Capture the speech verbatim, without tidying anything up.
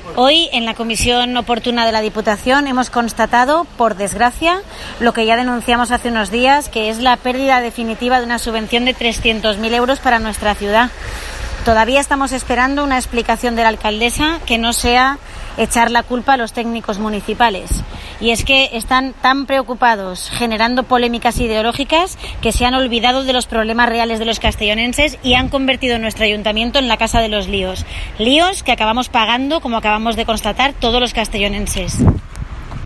Hoy, en la comisión oportuna de la Diputación, hemos constatado, por desgracia, lo que ya denunciamos hace unos días, que es la pérdida definitiva de una subvención de trescientos mil euros para nuestra ciudad. Todavía estamos esperando una explicación de la alcaldesa que no sea echar la culpa a los técnicos municipales. Y es que están tan preocupados generando polémicas ideológicas que se han olvidado de los problemas reales de los castellonenses y han convertido nuestro ayuntamiento en la casa de los líos. Líos que acabamos pagando, como acabamos de constatar, todos los castellonenses.